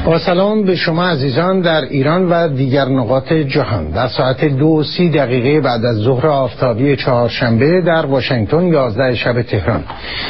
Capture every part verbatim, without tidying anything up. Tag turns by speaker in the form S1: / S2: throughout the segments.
S1: با سلام به شما عزیزان در ایران و دیگر نقاط جهان. در ساعت دو سی دقیقه بعد از ظهر آفتابی چهارشنبه در واشنگتن، یازده شب تهران.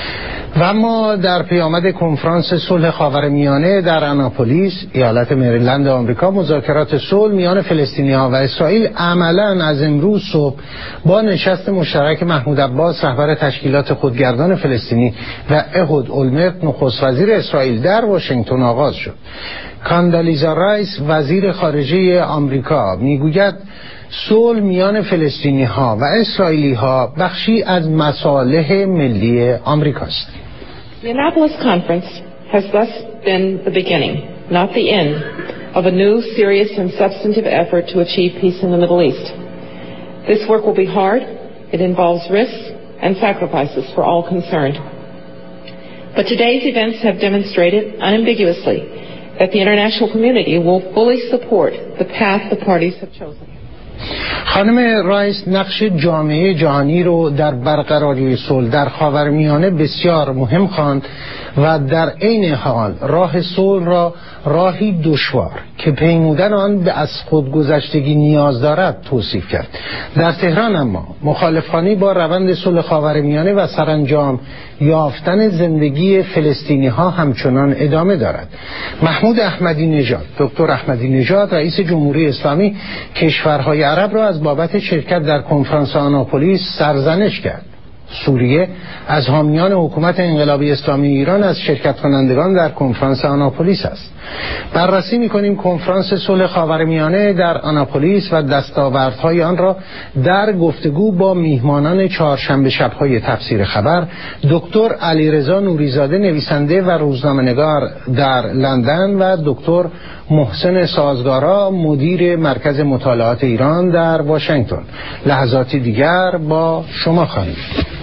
S1: و ما در پیامد کنفرانس صلح خاورمیانه در آناپولیس، ایالت مریلند آمریکا، مذاکرات صلح میان فلسطینی‌ها و اسرائیل عملاً از امروز صبح با نشست مشترک محمود عباس رهبر تشکیلات خودگردان فلسطینی و اهود اولمرت نخست وزیر اسرائیل در واشنگتن آغاز شد. کاندالیزا رایس وزیر خارجه آمریکا میگوید صلح میان فلسطینی‌ها و اسرائیلی‌ها بخشی از مصالح ملی آمریکاست.
S2: The Annapolis Conference has thus been the beginning, not the end, of a new, serious and substantive effort to achieve peace in the Middle East. This work will be hard. It involves risks and sacrifices for all concerned. But today's events have demonstrated unambiguously that the international community will fully support the path the parties have chosen.
S1: خانم رایس نقش جامعه جهانی رو در برقراری صلح در خاورمیانه بسیار مهم خواند و در عین حال راه صلح را راهی دشوار که پیمودن آن به از خودگذشتگی نیاز دارد توصیف کرد. در تهران اما مخالفانی با روند صلح خاورمیانه و سرانجام یافتن زندگی فلسطینی ها همچنان ادامه دارد. محمود احمدی نژاد، دکتر احمدی نژاد، رئیس جمهوری اسلامی، کشورهای عرب را از بابت شرکت در کنفرانس آناپولیس سرزنش کرد. سوریه از حامیان حکومت انقلابی اسلامی ایران از شرکت کنندگان در کنفرانس آناپولیس است. بررسی می‌کنیم کنفرانس صلح خاورمیانه در آناپولیس و دستاوردهای آن را در گفتگو با میهمانان چهارشنبه شب‌های تفسیر خبر، دکتر علیرضا نوریزاده نویسنده و روزنامه‌نگار در لندن و دکتر محسن سازگارا مدیر مرکز مطالعات ایران در واشنگتن. لحظاتی دیگر با شما خواهیم.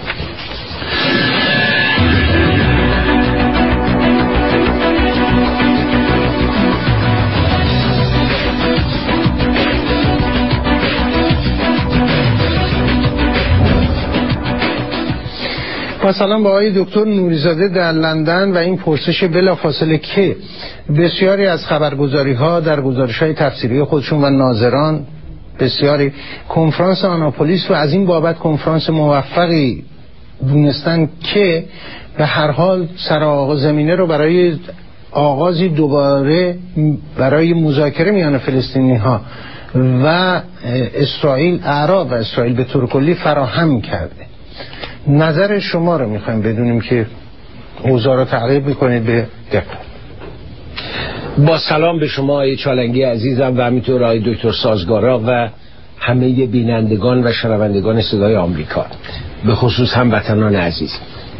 S1: با سلام با آقای دکتر نوریزاده در لندن و این پرسش بلافاصله که بسیاری از خبرگزاری ها در گزارش های تفسیری خودشون و ناظران بسیاری کنفرانس آناپولیس و از این بابت کنفرانس موفقی دونستن که به هر حال سرآغاز زمینه رو برای آغازی دوباره برای مذاکره میان فلسطینی ها و اسرائیل، اعراب و اسرائیل به طور کلی فراهم کرده. نظر شما رو میخوایم بدونیم که اوضاع رو تعریف میکنید به دقت.
S3: با سلام به شما آقای چالنگی عزیزم و همینطور آقای دکتر سازگارا و همه بینندگان و شنوندگان صدای آمریکا، به خصوص هموطنان عزیز.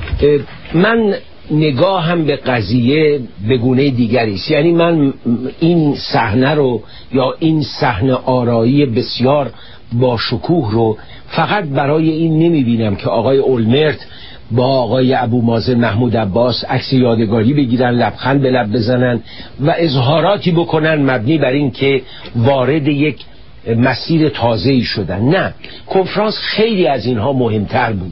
S3: من نگاهم به قضیه به گونه دیگری است. یعنی من این صحنه رو یا این صحنه آرایی بسیار با شکوه رو فقط برای این نمیبینم که آقای اولمرت با آقای ابو مازن محمود عباس عکس یادگاری بگیرن، لبخند به لب بزنن و اظهاراتی بکنن مبنی بر این که وارد یک مسیر تازه‌ای شدن. نه، کنفرانس خیلی از اینها مهمتر بود.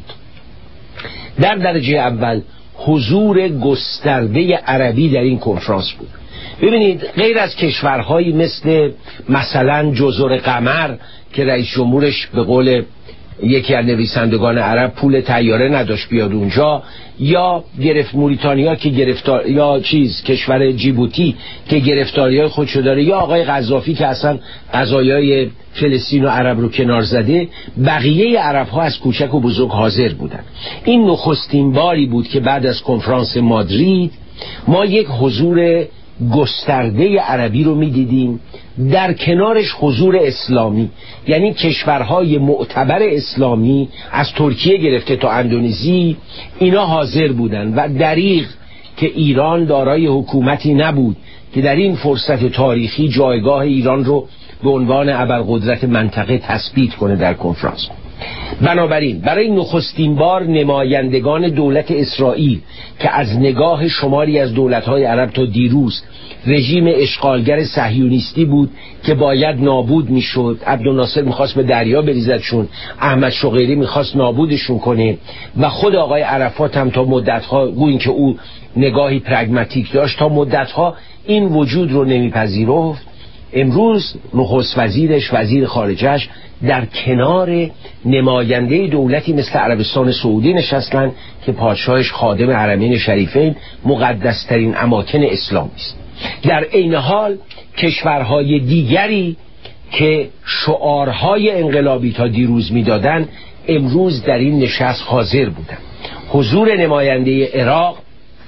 S3: در درجه اول حضور گسترده عربی در این کنفرانس بود. ببینید، غیر از کشورهایی مثل مثلا جزر قمر که رئیس جمهورش به قول یکی از نویسندگان عرب پول طیاره نداشت بیاد اونجا، یا گرفت موریتانیا که گرفتار، یا چیز کشور جیبوتی که گرفتاری‌های خودشو داره، یا آقای قذافی که اصلا قضایای فلسطین و عرب رو کنار زده، بقیه عرب‌ها از کوچک و بزرگ حاضر بودن. این نخستین باری بود که بعد از کنفرانس مادرید ما یک حضور گسترده عربی رو می‌دیدیم، در کنارش حضور اسلامی، یعنی کشورهای معتبر اسلامی از ترکیه گرفته تا اندونزی اینا حاضر بودن و دریغ که ایران دارای حکومتی نبود که در این فرصت تاریخی جایگاه ایران رو به عنوان ابرقدرت منطقه تثبیت کنه در کنفرانس. بنابراین برای نخستین بار نمایندگان دولت اسرائیل که از نگاه شماری از دولت‌های عرب تا دیروز رژیم اشغالگر صهیونیستی بود که باید نابود میشد، عبدالناصر میخواست به دریا بریزدشون، احمد شقیری میخواست نابودشون کنه و خود آقای عرفات هم تا مدت‌ها گویین که او نگاهی پرگماتیک داشت تا مدتها این وجود رو نمیپذیرفت، امروز نخست وزیرش، وزیر خارجش در کنار نماینده دولتی مثل عربستان سعودی نشستن که پادشاهش خادم حرمین شریفین، مقدسترین اماکن اسلامی است. در عین حال کشورهای دیگری که شعارهای انقلابی تا دیروز میدادن امروز در این نشست حاضر بودند. حضور نماینده عراق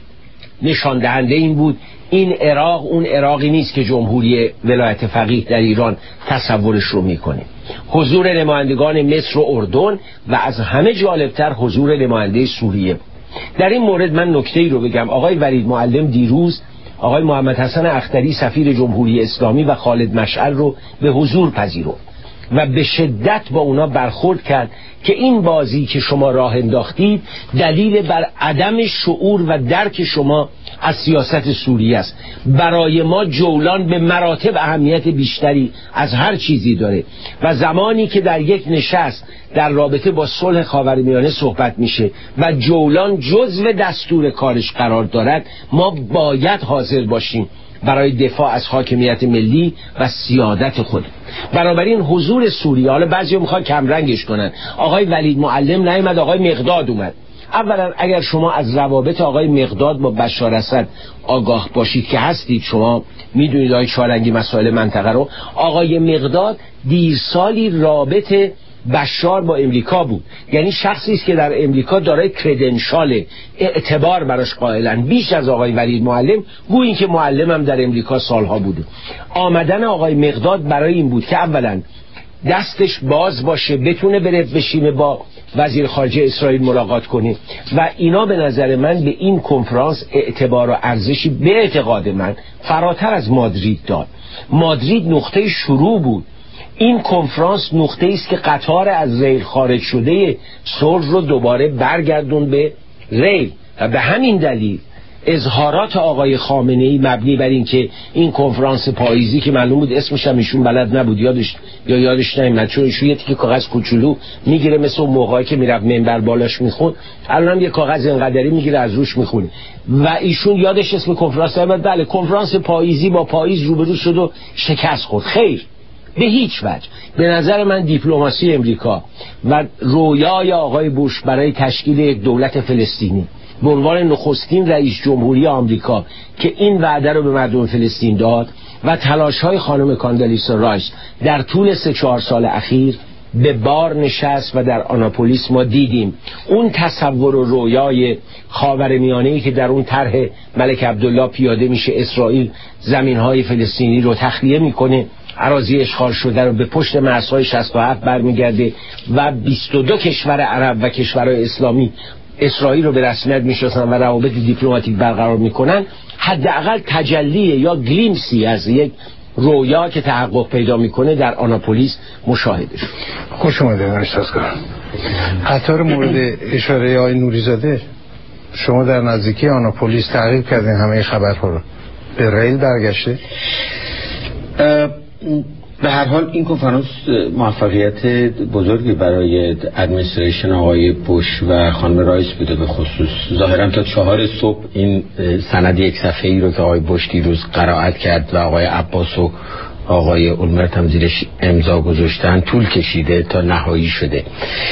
S3: نشان دهنده این بود این عراق اون عراقی نیست که جمهوری ولایت فقیه در ایران تصورش رو میکنه. حضور نمایندگان مصر و اردن و از همه جالبتر حضور نماینده سوریه. در این مورد من نکته‌ای رو بگم. آقای ولید معلم دیروز آقای محمد حسن اختری سفیر جمهوری اسلامی و خالد مشعل رو به حضور پذیرفت و به شدت با اونا برخورد کرد که این بازی که شما راه انداختید دلیل بر عدم شعور و درک شما از سیاست سوریه است. برای ما جولان به مراتب اهمیت بیشتری از هر چیزی داره و زمانی که در یک نشست در رابطه با صلح خاورمیانه صحبت میشه و جولان جزو دستور کارش قرار دارد، ما باید حاضر باشیم برای دفاع از حاکمیت ملی و سیادت خود. بنابراین حضور سوریه، حالا بعضیا میخوان کمرنگش کنن، آقای ولید معلم نیامد، آقای مقداد اومد. اولا اگر شما از روابط آقای مقداد با بشار اسد آگاه باشید که هستید، شما میدونید آقای چالنگی مسائل منطقه رو، آقای مقداد دیرسالی رابطه بشار با امریکا بود، یعنی شخصی است که در امریکا دارای کردنشال اعتبار براش قائلن بیش از آقای ولید معلم، گویی که معلمم در امریکا سالها بوده. آمدن آقای مقداد برای این بود که اولا دستش باز باشه، بتونه بره بشینه با وزیر خارجه اسرائیل ملاقات کنه و اینا به نظر من به این کنفرانس اعتبار و ارزشی به اعتقاد من فراتر از مادرید داد. مادرید نقطه شروع بود، این کنفرانس نقطه است که قطار از ریل خارج شده صلح رو دوباره برگردون به ریل و به همین دلیل اظهارات آقای خامنه‌ای مبنی بر این که این کنفرانس پاییزی که معلوم بود اسمش هم ایشون بلد نبود یادش یا یادش نمیاد، چون ایشون یه تیکه کاغذ کوچولو میگیره مثل اون موقعی که میرفت منبر بالاش میخوند، الانم یه کاغذ اینقدری میگیره از روش میخونه و ایشون یادش اسم کنفرانس نمیاد. بله کنفرانس پاییزی با پاییز روبرو شد و شکست خورد. خیر، به هیچ وجه. به نظر من دیپلماسی امریکا و رویای آقای بوش برای تشکیل یک دولت فلسطینی به عنوان نخستین رئیس جمهوری آمریکا که این وعده رو به مردم فلسطین داد و تلاش‌های خانم کاندالیسا رایس در طول سه چهار سال اخیر به بار نشست و در آناپولیس ما دیدیم اون تصور و رویای خاورمیانه‌ای که در اون طرح ملک عبدالله پیاده میشه، اسرائیل زمین‌های فلسطینی رو تخلیه میکنه، اراضی اشغال شده رو به پشت مرزهای شصت و هفت برمیگرده و بیست و دو کشور عرب و کشورهای اسلامی اسرائیل رو به رسمیت میشناسن و روابط دیپلماتیک برقرار میکنن، حداقل تجلی یا گلیمسی از یک رویا که تحقق پیدا میکنه در آناپولیس مشاهده شد.
S1: خوش اومدید نشستگار. قطار مورد اشاره آقای نوریزاده شما در نزدیکی آناپولیس تعقیب کردین، همه خبرها رو به ریل برگشته؟
S4: به هر حال این کنفرانس موفقیت بزرگی برای ادمنستریشن آقای بوش و خانم رایس بوده. به خصوص ظاهرا تا چهار صبح این سند یک صفحه‌ای رو که آقای بوش دیروز قرائت کرد و آقای عباس و آقای اولمرت هم زیرش امضا گذاشتن طول کشیده تا نهایی شده.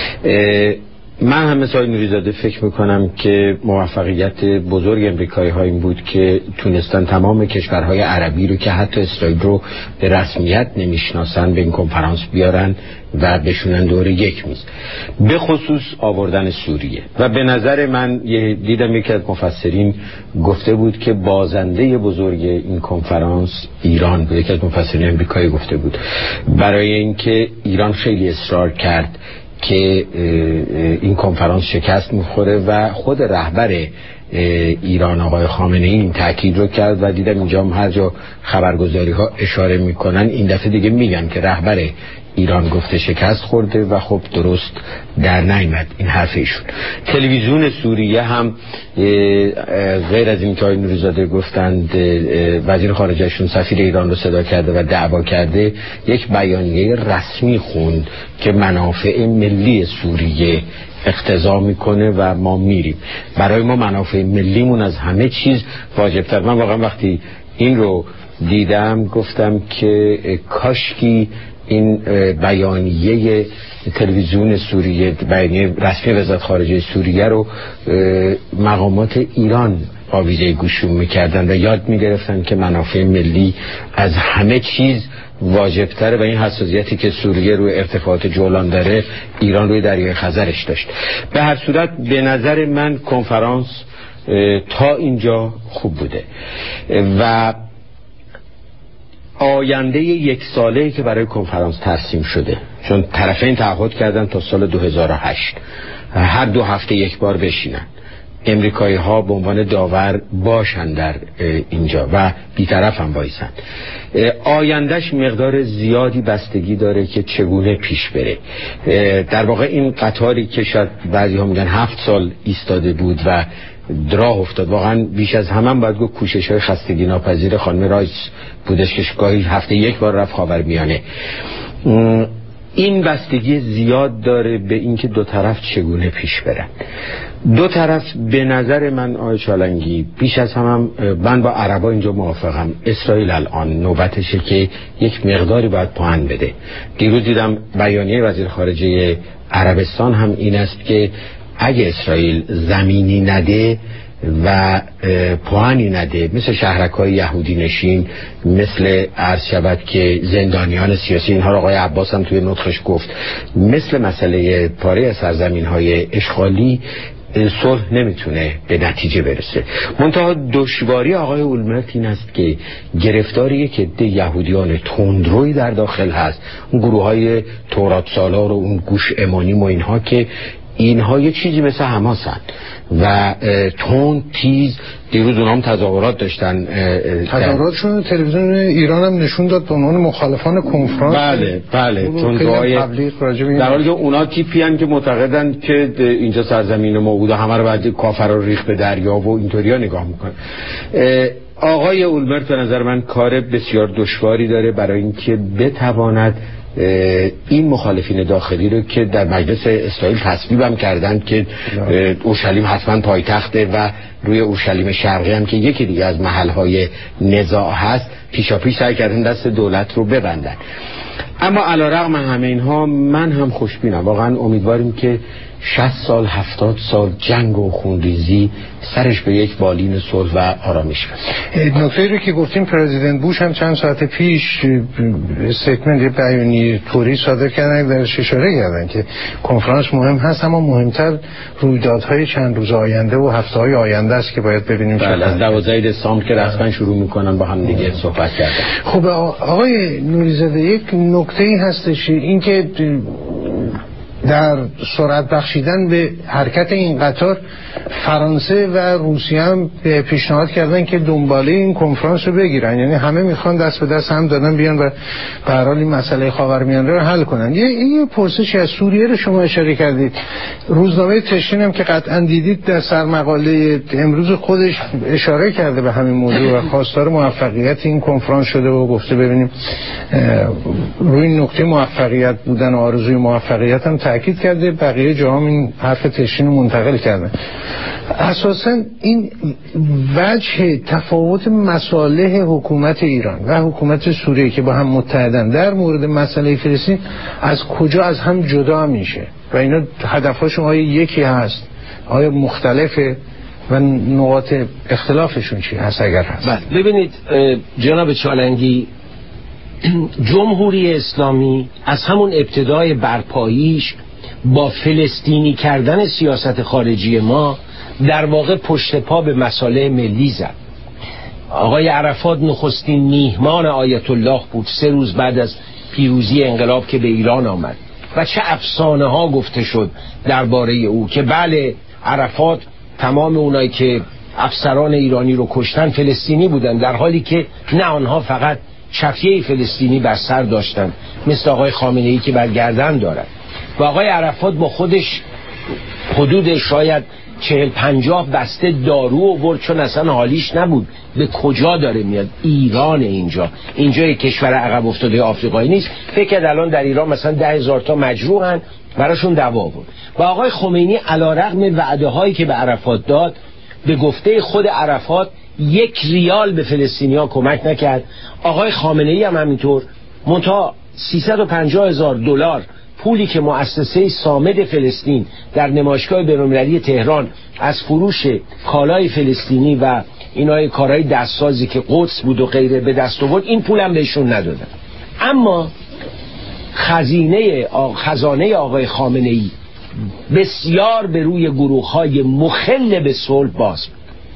S4: من هم مثل آقای نوریزاده فکر میکنم که موفقیت بزرگ امریکایی ها این بود که تونستن تمام کشورهای عربی رو که حتی اسرائیل رو به رسمیت نمیشناسن به این کنفرانس بیارن و بشونن دور یک میز، به خصوص آوردن سوریه. و به نظر من یه دیدم یکی از مفسرین گفته بود که بازنده بزرگ این کنفرانس ایران بود. یکی از مفسرین امریکایی گفته بود برای اینکه ایران خیلی اصرار کرد که این کنفرانس شکست میخوره و خود رهبر ایران آقای خامنه‌ای این تاکید رو کرد و دیدم اینجا هم هر جا خبرگزاری ها اشاره میکنن این دفعه دیگه میگن که رهبر ایران گفته شکست خورده و خب درست در نیامد این حرف ایشون. تلویزیون سوریه هم غیر از این که آقای نوری‌زاده گفتند وزیر خارجهشون سفیر ایران رو صدا کرده و دعوا کرده، یک بیانیه رسمی خوند که منافع ملی سوریه اقتضا میکنه و ما میریم. برای ما منافع ملیمون از همه چیز واجبتر. من واقعا وقتی این رو دیدم گفتم که کاشکی این بیانیه تلویزیون سوریه، بیانیه رسمی وزارت خارجه سوریه رو مقامات ایران آویزه گوشون میکردن و یاد میگرفتن که منافع ملی از همه چیز واجبتره و این حساسیتی که سوریه روی ارتفاعات جولان داره ایران روی دریای خزرش داشت. به هر صورت به نظر من کنفرانس تا اینجا خوب بوده و آینده یک ساله‌ای که برای کنفرانس ترسیم شده، چون طرفین تعهد کردن تا سال دو هزار و هشت هر دو هفته یک بار بشینن، امریکایی ها به عنوان داور باشن در اینجا و بیطرف هم بایستن. آیندهش مقدار زیادی بستگی داره که چگونه پیش بره. در واقع این قطاری که شاید بعضی ها میگن هفت سال ایستاده بود و راه افتاد، واقعا بیش از همه هم باید گفت کوشش های خستگی ناپذیر خانم رایس بودش که گاهی هفته یک بار رفت خاورمیانه. این بستگی زیاد داره به اینکه دو طرف چگونه پیش برن. دو طرف به نظر من آقای چالنگی بیش از همه هم من با عربا اینجا موافقم. اسرائیل الان نوبتشه که یک مقداری باید پوان بده. دیروز دیدم بیانیه وزیر خارجه عربستان هم این است که اگه اسرائیل زمینی نده و پوانی نده، مثل شهرک‌های یهودی نشین، مثل عرض شود که زندانیان سیاسی، اینها رو آقای عباس هم توی نطقش گفت، مثل مسئله پاره از سرزمین‌های اشغالی، صلح نمیتونه به نتیجه برسه. منتها دشواری آقای اولمرت این است که گرفتاری که عده یهودیان تندروی در داخل هست، اون گروه های تورات سالار و اون گوش امانیم و اینها، که اینها یه چیزی مثل حماسن و تون تیز. دیروز اونها هم تظاهرات داشتن،
S1: تظاهراتشون تلویزیون ایران هم نشون داد به عنوان مخالفان کنفرانس.
S4: بله بله، تندروهای در حالی که اونا تیپی هن که معتقدن که اینجا سرزمین ما بود و همه رو بعد کافر رو ریخت به دریا و اینطوری ها نگاه میکنن. آقای اولمرت به نظر من کار بسیار دشواری داره برای اینکه بتواند این مخالفین داخلی رو که در مجلس اسرائیل تصویب هم کردن که اورشلیم حتما پایتخته و روی اورشلیم شرقی هم که یکی دیگه از محلهای نزاع هست، پیشا پیش سعی کردن دست دولت رو ببندن. اما علیرغم همه اینها من هم خوشبینم، واقعا امیدواریم که شصت سال هفتاد سال جنگ و خونریزی سرش به یک بالین صلح و آرامش برسه.
S1: نکته رو که گفتیم پرزیدنت بوش هم چند ساعت پیش استیتمنت بیانیه طوری صادر کردن درش اشاره کردن که کنفرانس مهم هست، اما مهمتر رویدادهای چند روز آینده و هفته‌های آینده است که باید ببینیم.
S4: بله، از دوازده دسامبر که رسما شروع میکنن با هم دیگه صحبت کردن.
S1: خب آقای نوری‌زاده، یک نکته‌ای هستش این که در سرعت بخشیدن به حرکت این قطار فرانسه و روسیه هم پیشنهاد کردن که دنباله این کنفرانس رو بگیرن، یعنی همه میخوان دست به دست هم دادن بیان و به هر حال این مسئله خاورمیانه رو حل کنن. یه یه پرسشی از سوریه رو شما اشاره کردید. روزنامه تشرین هم که قطعا دیدید در سرمقاله امروز خودش اشاره کرده به همین موضوع و خواستار موفقیت این کنفرانس شده و گفته ببینیم روی این نکته موفقیت بودن و آرزوی موفقیت هم تأکید کرده. بقیه جاها این حرف تشرین رو منتقل کردن. اساساً این وجه تفاوت مصالح حکومت ایران و حکومت سوریه که با هم متحدن در مورد مسئله فلسطین از کجا از هم جدا میشه و اینا هدفهاشون آیا یکی هست، آیا مختلفه و نقاط اختلافشون چی هست اگر هست؟
S3: بله، ببینید جناب چالنگی، جمهوری اسلامی از همون ابتدای برپاییش با فلسطینی کردن سیاست خارجی ما در واقع پشت پا به مصالح ملی زد. آقای عرفات نخستین میهمان آیت الله بود سه روز بعد از پیروزی انقلاب که به ایران آمد و چه افسانه ها گفته شد درباره او که بله عرفات تمام اونایی که افسران ایرانی رو کشتن فلسطینی بودن، در حالی که نه، آنها فقط چفیه فلسطینی بر سر داشتن، مثل آقای خامنه‌ای که بر گردن دارد. و آقای عرفات با خودش حدود شاید چهل پنجاه بسته دارو آورد، چون اصلا حالیش نبود به کجا داره میاد. ایران اینجا اینجا یک کشور عقب افتاده آفریقایی نیست. فکر کرد الان در ایران مثلا ده هزار تا مجروحن، براشون دوا آورد. و آقای خمینی علیرغم وعده هایی که به عرفات داد، به گفته خود عرفات یک ریال به فلسطینیا کمک نکرد. آقای خامنه‌ای هم همینطور. منتها سیصد و پنجاه هزار دلار پولی که مؤسسه صامد فلسطین در نمایشگاه بین‌المللی تهران از فروش کالای فلسطینی و اینای کارهای دستسازی که قدس بود و غیره به دست آورد، این پول هم بهشون ندادن. اما خزینه خزانه آقای خامنه‌ای بسیار به روی گروه‌های مخل به صلح باز،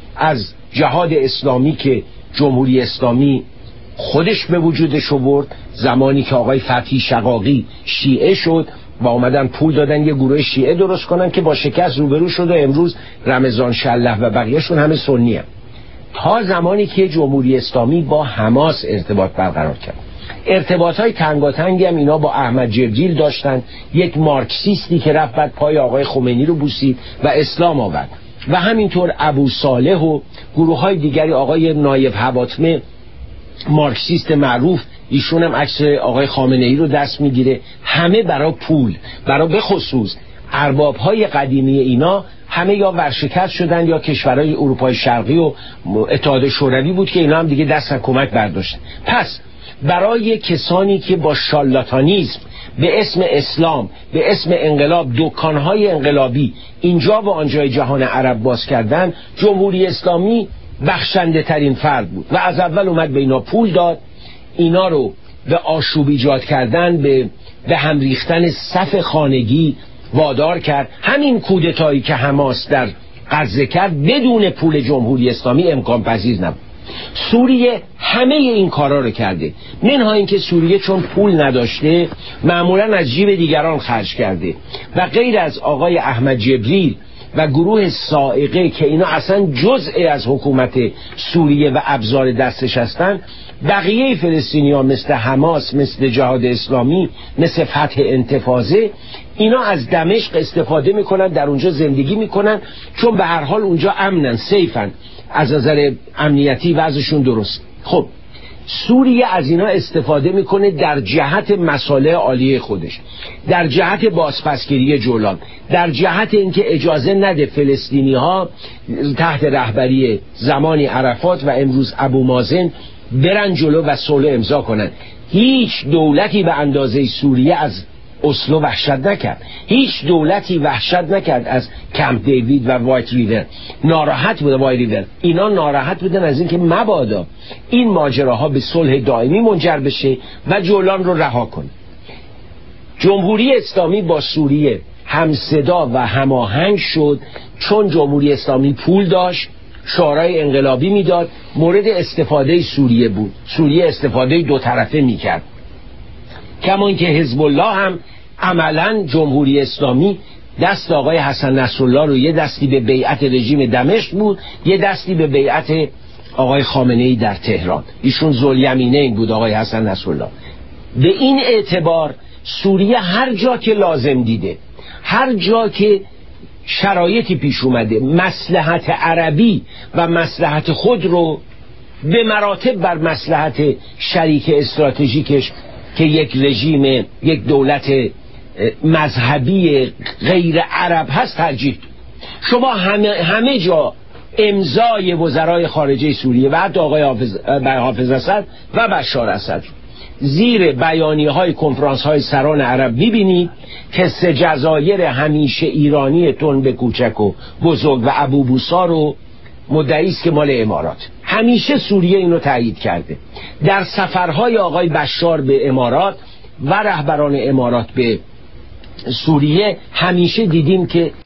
S3: از جهاد اسلامی که جمهوری اسلامی خودش به وجودش آورد زمانی که آقای فتحی شقاقی شیعه شد و آمدن پول دادن یه گروه شیعه درست کنن که با شکست روبرو شد و امروز رمضان شله و بقیهشون همه سنی هم. تا زمانی که جمهوری اسلامی با حماس ارتباط برقرار کرد، ارتباط های تنگاتنگی هم اینا با احمد جبریل داشتن، یک مارکسیستی که رفت بعد پای آقای خمینی رو بوسید و اسلام آورد، و همینطور ابو صالح و گروه های دیگری، آقای نایب حواتمه مارکسیست معروف، ایشون هم عکس آقای خامنه‌ای رو دست میگیره. همه برای پول، برای به خصوص ارباب های قدیمی اینا همه یا ورشکست شدن یا کشورهای اروپای شرقی و اتحاد شوروی بود که اینا هم دیگه دست از کمک برداشتن. پس برای کسانی که با شارلاتانیسم به اسم اسلام، به اسم انقلاب، دکانهای انقلابی اینجا و آنجای جهان عرب باز کردن، جمهوری اسلامی بخشنده ترین فرد بود و از اول اومد به اینا پول داد، اینا رو به آشوب ایجاد کردن، به به هم ریختن صف خانگی وادار کرد. همین کودتایی که حماس در غزه کرد بدون پول جمهوری اسلامی امکان پذیر نبود. سوریه همه این کارا رو کرده، منها اینکه سوریه چون پول نداشته معمولا از جیب دیگران خرج کرده و غیر از آقای احمد جبریل و گروه صاعقه که اینا اصلا جزء از حکومت سوریه و ابزار دستش هستن، بقیه فلسطینی ها مثل حماس، مثل جهاد اسلامی، مثل فتح انتفاضه، اینا از دمشق استفاده میکنن، در اونجا زندگی میکنن، چون به هر حال اونجا امنن، سیفن، از نظر امنیتی وضعشون درست. خب سوریه از اینا استفاده میکنه در جهت مصالح عالیه خودش، در جهت بازپسگیری جولان، در جهت اینکه اجازه نده فلسطینی ها تحت رهبری زمانی عرفات و امروز ابو مازن برن جلو و صلح امضا کنن. هیچ دولتی به اندازه سوریه از اسلو وحشت نکرد، هیچ دولتی وحشت نکرد از کمپ دیوید و وایت ریور. ناراحت بوده وایت ریور، اینا ناراحت بودن از اینکه مبادا این ماجراها به صلح دائمی منجر بشه و جولان رو رها کنه. جمهوری اسلامی با سوریه همصدا و هماهنگ شد، چون جمهوری اسلامی پول داشت، شورای انقلابی میداد، مورد استفاده سوریه بود، سوریه استفاده دو طرفه میکرد. کمان که حزب الله هم عملا جمهوری اسلامی دست آقای حسن نصرالله رو یه دستی به بیعت رژیم دمشق بود، یه دستی به بیعت آقای خامنه‌ای در تهران. ایشون ذوالیمینین بود آقای حسن نصرالله. به این اعتبار سوریه هر جا که لازم دیده، هر جا که شرایطی پیش اومده، مصلحت عربی و مصلحت خود رو به مراتب بر مصلحت شریک استراتژیکش که یک رژیم، یک دولت مذهبی غیر عرب هست ترجیح. شما همه, همه جا امضای وزرای خارجه سوریه و حتی آقای حافظ, حافظ اسد و بشار اسد زیر بیانیه های کنفرانس های سران عرب ببینید که سه جزایر همیشه ایرانی تن کوچک و بزرگ و ابو بوسا رو مدعی است که مال امارات. همیشه سوریه اینو تایید کرده. در سفرهای آقای بشار به امارات و رهبران امارات به سوریه همیشه دیدیم که